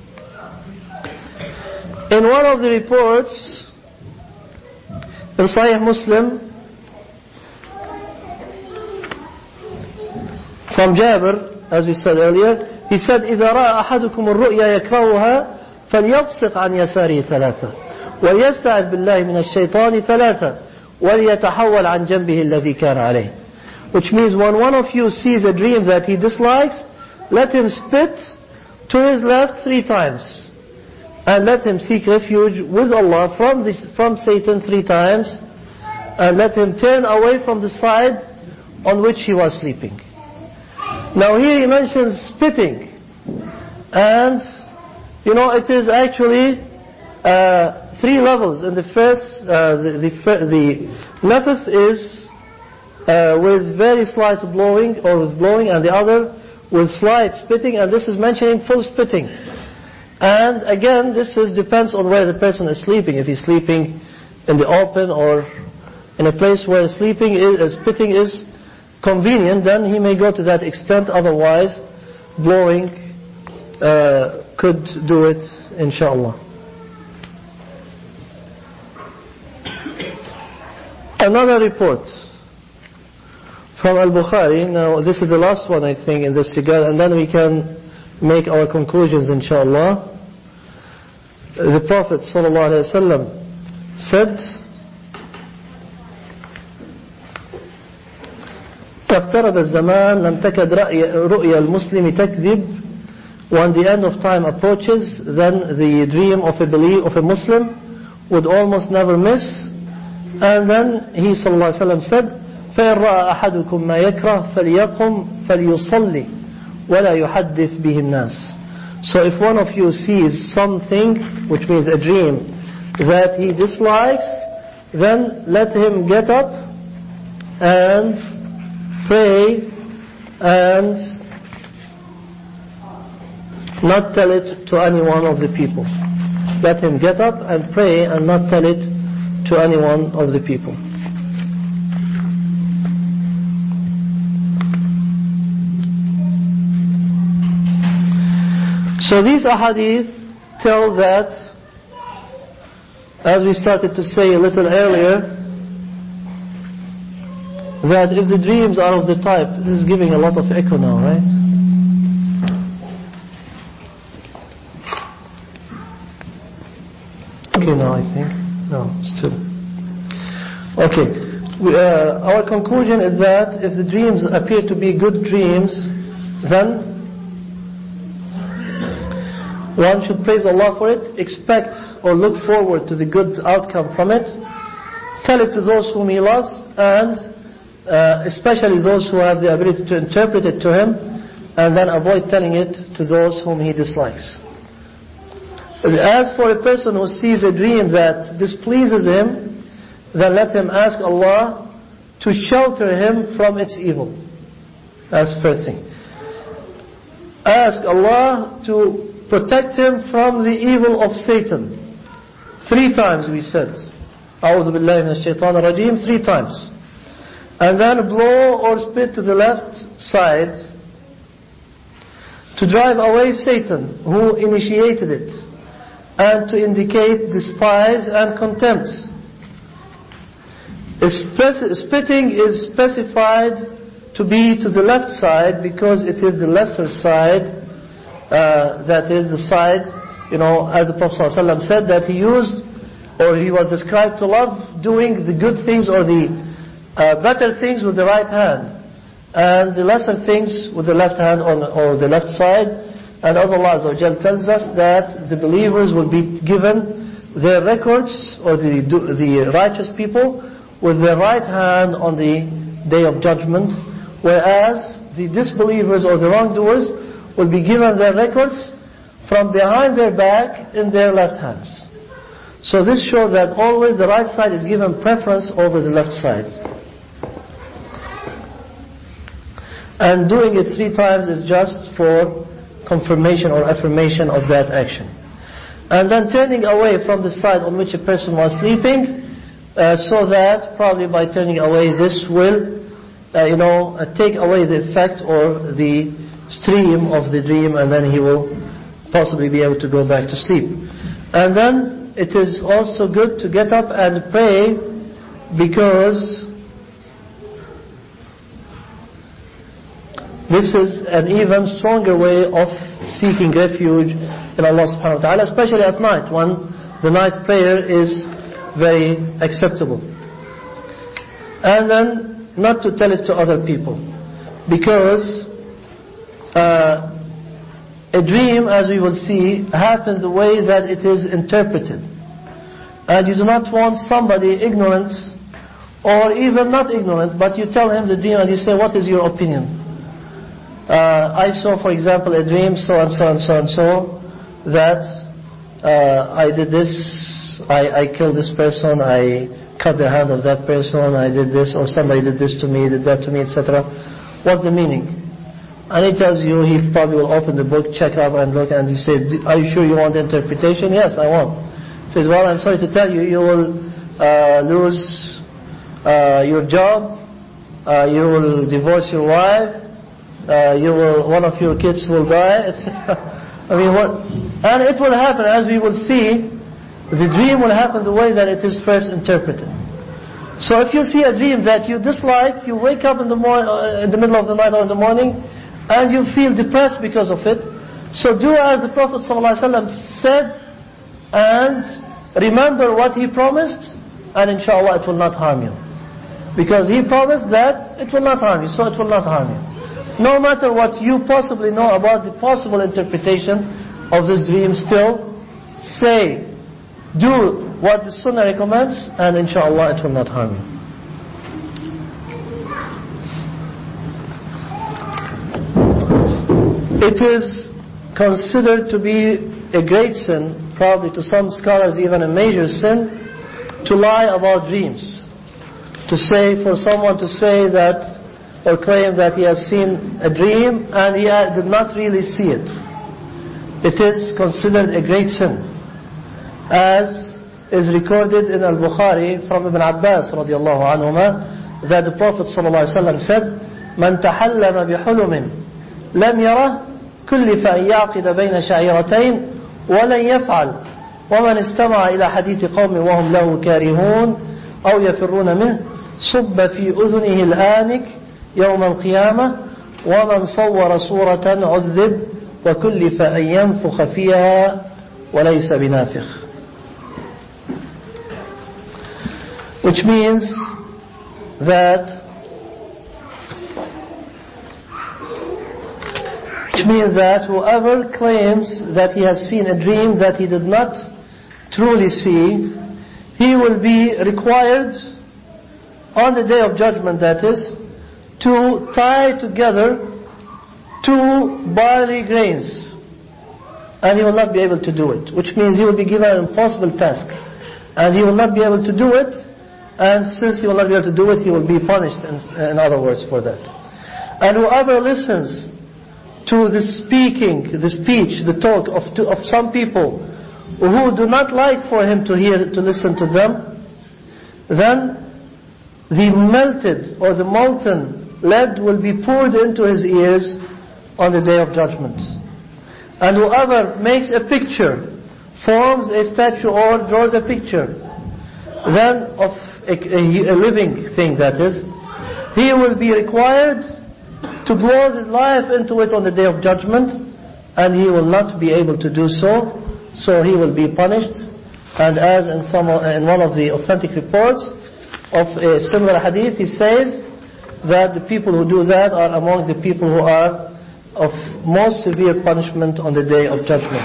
Speaker 1: In one of the reports in Sahih Muslim from Jabir, as we said earlier, He said, إذا رأى أحدكم الرؤيا يكرهها فليبصق عن يساره ثلاثة ويستعذ بالله من الشيطان ثلاثة وليتحول عن جنبه الذي كان عليه. Which means when one of you sees a dream that he dislikes, let him spit to his left three times. And let him seek refuge with Allah from, the, from Satan three times. And let him turn away from the side on which he was sleeping. Now here he mentions spitting. And, you know, it is actually uh, three levels. In the first, uh, the, the, the nafth is uh, with very slight blowing, or with blowing, and the other with slight spitting, and this is mentioning full spitting. And again, this is depends on where the person is sleeping. If he's sleeping in the open or in a place where sleeping is, uh, spitting is convenient, then he may go to that extent. Otherwise, blowing uh, could do it, inshallah. Another report from Al-Bukhari. Now this is the last one, I think, in this regard, and then we can make our conclusions, inshallah. The Prophet ﷺ said, اقترب الزمان لم تكد رؤيا المسلم تكذب. When the end of time approaches, then the dream of a belief of a Muslim would almost never miss. And then he ﷺ said, فإن رأى أحدكم ما يكره فليقم فليصلي ولا يحدث به الناس. So if one of you sees something, which means a dream, that he dislikes, then let him get up and pray and not tell it to any one of the people. Let him get up and pray and not tell it to any one of the people. So these ahadith tell that, as we started to say a little earlier, that if the dreams are of the type, this is giving a lot of echo now, right? Okay, now I think. No, still. Okay. We, uh, our conclusion is that if the dreams appear to be good dreams, then one should praise Allah for it, expect or look forward to the good outcome from it, tell it to those whom he loves, and uh, especially those who have the ability to interpret it to him, and then avoid telling it to those whom he dislikes. As for a person who sees a dream that displeases him, then let him ask Allah to shelter him from its evil. That's the first thing. Ask Allah to protect him from the evil of Satan. Three times we said, A'udhu billahi minash shaitanir rajeem, three times. And then blow or spit to the left side to drive away Satan, who initiated it, and to indicate despise and contempt. Spitting is specified to be to the left side because it is the lesser side. Uh, that is the side, you know, as the Prophet ﷺ said, that he used, or he was described to love doing the good things or the uh, better things with the right hand, and the lesser things with the left hand on, or the left side. And as Allah Azza wa Jal tells us that the believers will be given their records, or the, the righteous people, with their right hand on the day of judgment, whereas the disbelievers or the wrongdoers will be given their records from behind their back in their left hands. So this shows that always the right side is given preference over the left side. And doing it three times is just for confirmation or affirmation of that action. And then turning away from the side on which a person was sleeping, uh, so that probably by turning away this will, uh, you know, uh, take away the effect or the stream of the dream, and then he will possibly be able to go back to sleep. And then it is also good to get up and pray, because this is an even stronger way of seeking refuge in Allah subhanahu wa ta'ala, especially at night when the night prayer is very acceptable. And then not to tell it to other people, because uh, a dream, as we will see, happens the way that it is interpreted. And you do not want somebody ignorant, or even not ignorant, but you tell him the dream and you say, what is your opinion? Uh, I saw, for example, a dream, so and so and so and so, that uh, I did this, I, I killed this person, I cut the hand of that person, I did this, or somebody did this to me, did that to me, et cetera. What's the meaning? And he tells you, he probably will open the book, check up and look, and he says, are you sure you want the interpretation? Yes, I want. He says, well, I'm sorry to tell you, you will uh, lose uh, your job, uh, you will divorce your wife, uh, you will, one of your kids will die, et cetera. I mean, what? And it will happen, as we will see, the dream will happen the way that it is first interpreted. So if you see a dream that you dislike, you wake up in the morning, uh, in the middle of the night or in the morning, and you feel depressed because of it, so do as the Prophet ﷺ said, and remember what he promised, and inshallah it will not harm you. Because he promised that it will not harm you, so it will not harm you. No matter what you possibly know about the possible interpretation of this dream, still say, do what the Sunnah recommends, and inshallah it will not harm you. It is considered to be a great sin, probably to some scholars even a major sin, to lie about dreams. To say, for someone to say that, or claim that he has seen a dream and he did not really see it. It is considered a great sin, as is recorded in Al-Bukhari from Ibn Abbas radiallahu anhuma, that the Prophet ﷺ said, "Man tahallama bihulumin lam yarah كلف أن يعقد بين شعيرتين ولن يفعل ومن استمع إلى حديث قوم وهم له كارهون أو يفرون منه صب في أذنه الآنك يوم القيامة ومن صور صورة عذب وكلف أن ينفخ فيها وليس بنافخ." Which means that Which means that whoever claims that he has seen a dream that he did not truly see, he will be required on the day of judgment, that is, to tie together two barley grains, and he will not be able to do it. Which means he will be given an impossible task, and he will not be able to do it, and since he will not be able to do it, he will be punished, in, in other words, for that. And whoever listens to the speaking, the speech, the talk of, to, of some people who do not like for him to hear, to listen to them, then the melted or the molten lead will be poured into his ears on the day of judgment. And whoever makes a picture, forms a statue or draws a picture, then of a, a, a living thing, that is, he will be required to blow his life into it on the day of judgment, and he will not be able to do so, so he will be punished. And as in some in one of the authentic reports of a similar hadith, he says that the people who do that are among the people who are of most severe punishment on the day of judgment.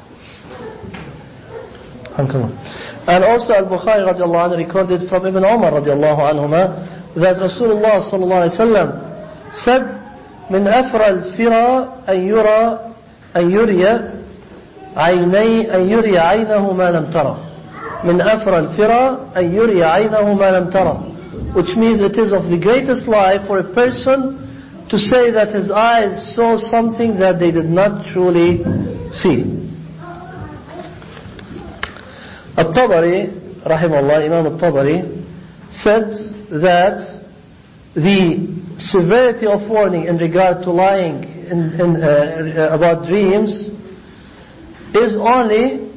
Speaker 1: And also Al-Bukhari radiallahu anhu recorded from Ibn Umar radiallahu anhuma that Rasulullah sallallahu alayhi wa sallam said, من أفرى الفرى أن يرى أن يري عيني أن يري عينه ما لم ترى من أفرى الفرى أن يري عينه ما لم ترى, which means it is of the greatest lie for a person to say that his eyes saw something that they did not truly see. At-Tabari rahimahullah, Imam At-Tabari said that the severity of warning in regard to lying in, in, uh, about dreams is only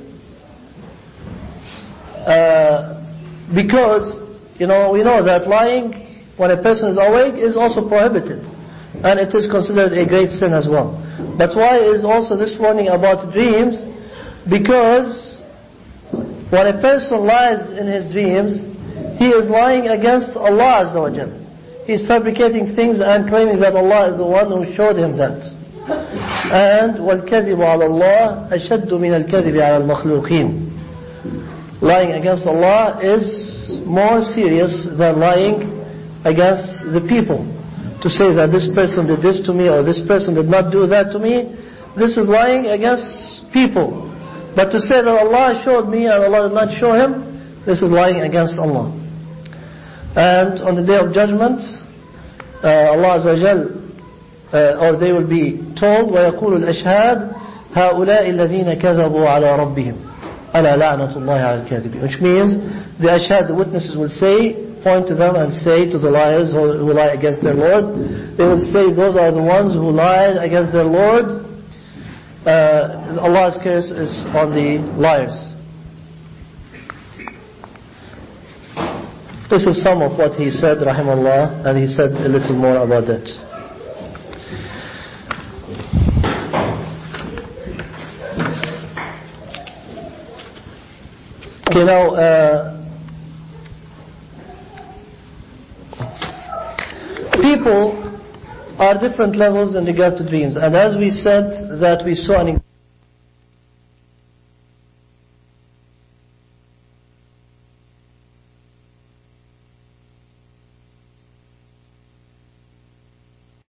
Speaker 1: uh, because, you know, we know that lying when a person is awake is also prohibited. and it is considered a great sin as well. But why is also this warning about dreams? Because when a person lies in his dreams, he is lying against Allah Azza wa Jal. He is fabricating things and claiming that Allah is the one who showed him that. And وَالْكَذِبُ عَلَى اللَّهِ أَشَدُّ مِنَ الْكَذِبِ عَلَى الْمَخْلُوقِينَ. Lying against Allah is more serious than lying against the people. To say that this person did this to me or this person did not do that to me, this is lying against people. But to say that Allah showed me and Allah did not show him, this is lying against Allah. And on the day of judgment, uh, Allah Azza wa Jal, uh, or they will be told, وَيَقُولُ الْأَشْهَادِ هَؤُلَاءِ الَّذِينَ كَذَبُوا عَلَى رَبِّهِمْ أَلَا لَعْنَةُ اللَّهِ عَلَى الْكَاذِبِينَ. Which means the ashhad, the witnesses will say, point to them and say to the liars who, who lie against their Lord, they will say, those are the ones who lied against their Lord. Uh, Allah's curse is on the liars. This is some of what he said, rahimahullah, and he said a little more about that. Okay, now, uh, people are different levels in regard to dreams. And as we said that we saw an